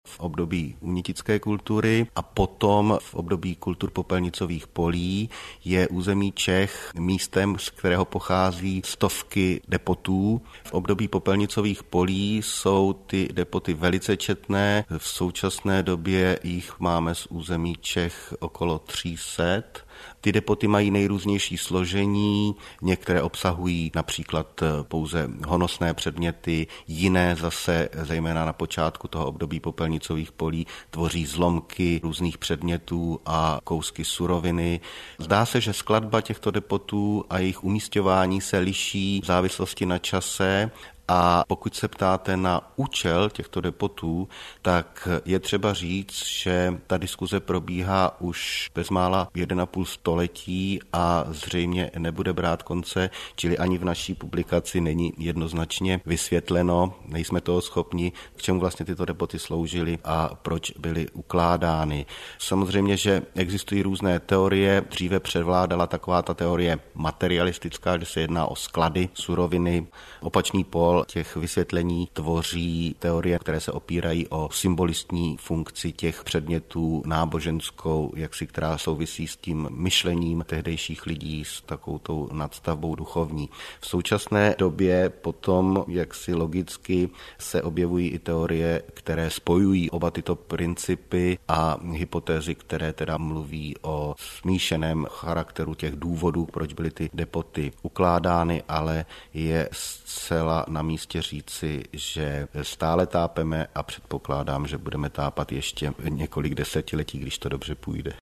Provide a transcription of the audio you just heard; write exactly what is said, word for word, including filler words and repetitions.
v období unitické kultury a potom v období kultur popelnicových polí je území Čech místem, z kterého pochází stovky depotů. V období popelnicových polí jsou ty depoty velice četné. V současné době jich máme z území Čech okolo tří set. Ty depoty mají nejrůznější složení, některé obsahují například pouze honosné předměty, jiné zase, zejména na počátku toho období popelnicových polí, tvoří zlomky různých předmětů a kousky suroviny. Zdá se, že skladba těchto depotů a jejich umísťování se liší v závislosti na čase. A pokud se ptáte na účel těchto depotů, tak je třeba říct, že ta diskuze probíhá už bezmála jeden a půl století a zřejmě nebude brát konce, čili ani v naší publikaci není jednoznačně vysvětleno, nejsme toho schopni, k čemu vlastně tyto depoty sloužily a proč byly ukládány. Samozřejmě, že existují různé teorie, dříve převládala taková ta teorie materialistická, kde se jedná o sklady, suroviny, opačný pól těch vysvětlení tvoří teorie, které se opírají o symbolistní funkci těch předmětů, náboženskou, jaksi, která souvisí s tím myšlením tehdejších lidí, s takovou tou nadstavbou duchovní. V současné době potom jaksi logicky se objevují i teorie, které spojují oba tyto principy a hypotézy, které teda mluví o smíšeném charakteru těch důvodů, proč byly ty depoty ukládány, ale je zcela na místě říci, že stále tápeme a předpokládám, že budeme tápat ještě několik desetiletí, když to dobře půjde.